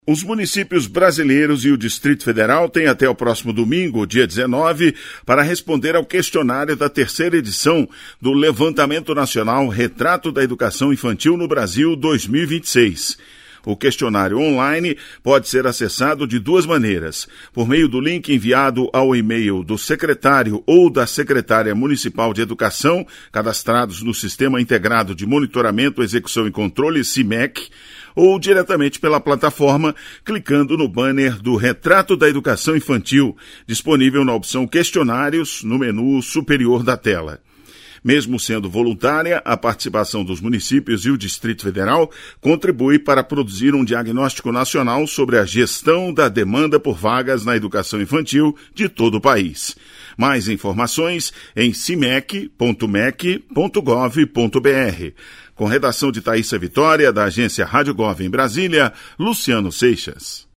Os municípios brasileiros e o Distrito Federal têm até o próximo domingo, dia 19, para responder ao questionário da terceira edição do Levantamento Nacional Retrato da Educação Infantil no Brasil 2026. O questionário online pode ser acessado de duas maneiras: por meio do link enviado ao e-mail do secretário ou da secretária municipal de educação, cadastrados no Sistema Integrado de Monitoramento, Execução e Controle, SIMEC, ou diretamente pela plataforma, clicando no banner do Retrato da Educação Infantil, disponível na opção Questionários, no menu superior da tela. Mesmo sendo voluntária, a participação dos municípios e o Distrito Federal contribui para produzir um diagnóstico nacional sobre a gestão da demanda por vagas na educação infantil de todo o país. Mais informações em cimec.mec.gov.br. Com redação de Thaísa Vitória, da agência Rádio Gov em Brasília, Luciano Seixas.